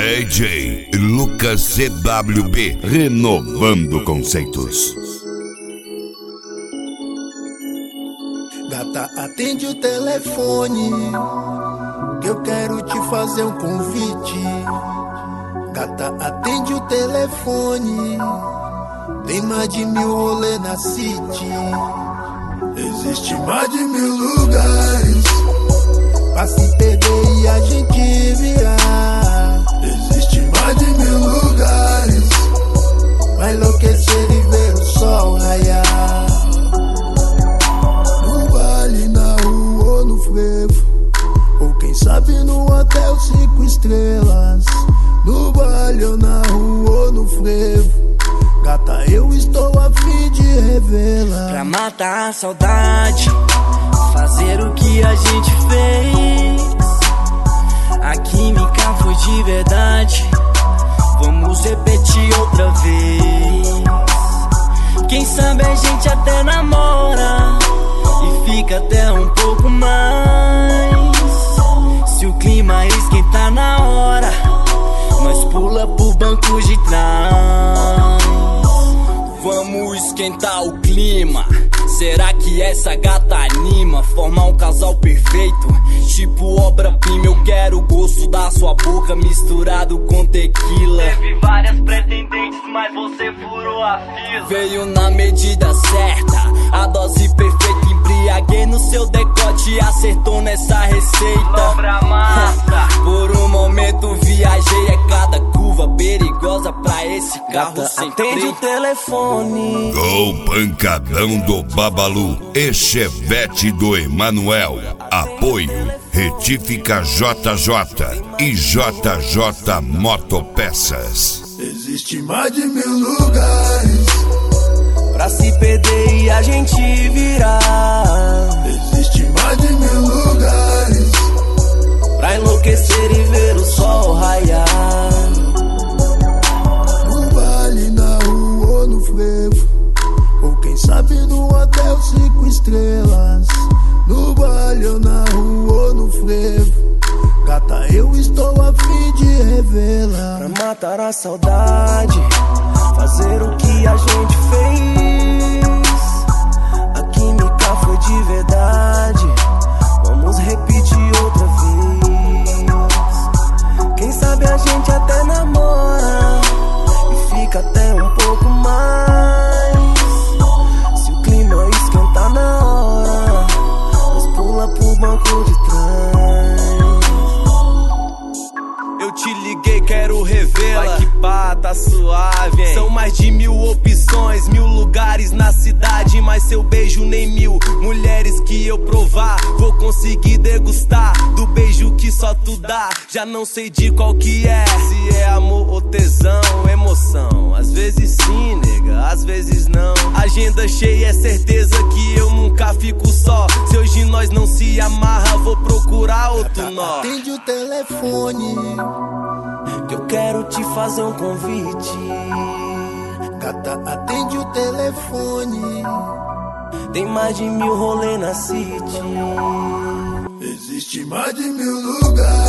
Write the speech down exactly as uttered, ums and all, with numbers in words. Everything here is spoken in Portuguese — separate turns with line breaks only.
D J Lucas C W B, renovando conceitos.
Gata, atende o telefone, que eu quero te fazer um convite. Gata, atende o telefone, tem mais de mil rolê na city. Existe mais de mil lugares pra se perder e a gente virar. Existe mais de mil lugares pra enlouquecer e ver o sol raiar. No vale, na rua ou no frevo, ou quem sabe no hotel cinco estrelas. No vale ou na rua ou no frevo, gata, eu estou a fim de revelar.
Pra matar a saudade, fazer o que a gente fez. A química foi de verdade, vamos repetir outra vez. Quem sabe a gente até namora e fica até um pouco mais. Se o clima esquentar na hora, nós pula pro banco de trás. Vamos esquentar o clima. Será que essa gata anima? Formar um casal perfeito, tipo obra-prima. Eu quero o gosto da sua boca misturado com tequila. Teve várias pretendentes, mas você furou a fila. Veio na medida certa, a dose perfeita. Embriaguei no seu decote e acertou nessa receita. Lombra massa. Por um momento viajei, é cada curva perigosa pra esse carro. Gata, sem atende freio. O telefone.
Gol pancadão do Babalu e Chevette do Emanuel. Apoio Retífica J J e J J Motopeças.
Existe mais de mil lugares
pra se perder e a gente virar.
Existe mais de mil lugares
pra enlouquecer e ver o sol raiar.
No vale, na rua ou no frevo, ou quem sabe no hotel cinco estrelas. No vale ou na rua ou no frevo, gata, eu estou a fim de revelar.
Pra matar a saudade, fazer o que a gente fez. A química foi de verdade, vamos repetir outra vez. Quem sabe a gente até namora e fica até um pouco mais. Se o clima esquentar na hora, nós pula pro banco de trás. Eu te liguei, quero revela. Vai que pá, tá suave, hein? São mais de mil opções, mil lugares na cidade, mas seu beijo nem mil mulheres que eu provar vou conseguir degustar do beijo que só tu dá. Já não sei de qual que é, se é amor ou tesão, emoção. Às vezes sim, nega, às vezes não. Agenda cheia, é certeza que eu nunca fico só. Se hoje nós não se amarra, vou procurar outro nó.
Atende o telefone,
que eu quero te fazer um convite.
Gata, atende o telefone,
tem mais de mil rolê na city.
existe mais de mil lugares